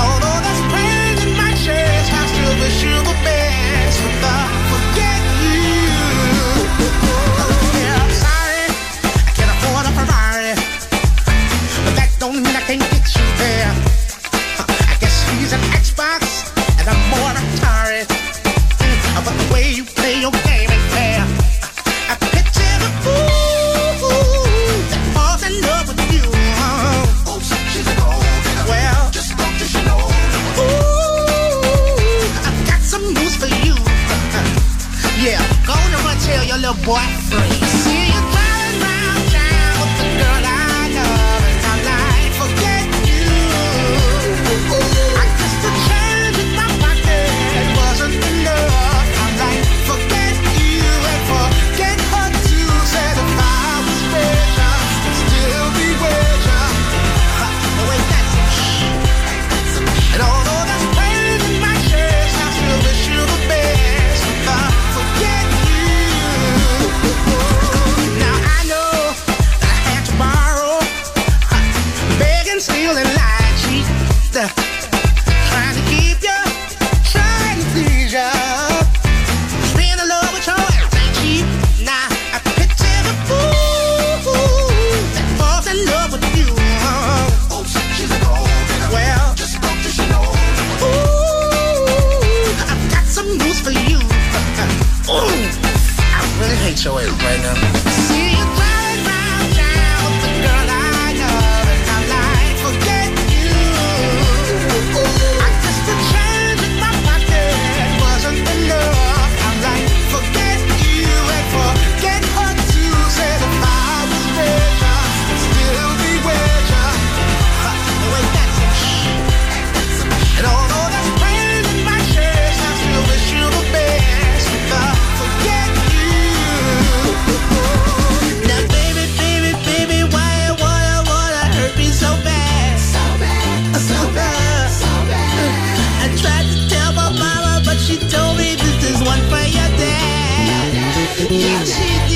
although there's pain in my chest, I still wish you the best. But I forget you. Yeah, I'm sorry, I can't afford a Ferrari, but that don't mean I can't get you there. I guess he's an Xbox and I'm more Atari. But the way you play your game ain't fair. I picture the fool that falls in love with you. Oh, she's an old girl. Well, just don't you know. Ooh, I've got some news for you. Yeah, go on and run tell your little boy free. See you driving round town with the girl I love, and I'm like, forget you. I guess the change in my pocket wasn't enough. I'm like, forget you and forget her too. Said if I was richer, I'd still be richer. Oh wait, that's it. And although there's pain in my chest, I still wish you the best. If I forget you. Now I know that I had to borrow, begging, stealing, lying, cheat, trying to keep you, trying to please you. Being in love with your ass ain't cheap. Now I picture the fool that falls in love with you. Oh, she's an old girl. Well, just don't you know. Ooh, I've got some news for you. Ooh, I really hate your ass right now. See you driving round town with the girl I love, and I'm like, forget you. I guess the change in my pocket wasn't enough. I'm like, forget you and forget her too. Said if I was richer, I'd still be richer. Wait, that's it. And although there's pain in my chest, I still wish you the best. If I forget you. Now baby, baby, baby, why you wanna hurt me so bad? So bad, so bad, so bad. I tried to tell my mama, but she told me this is one for your dad. Yeah, she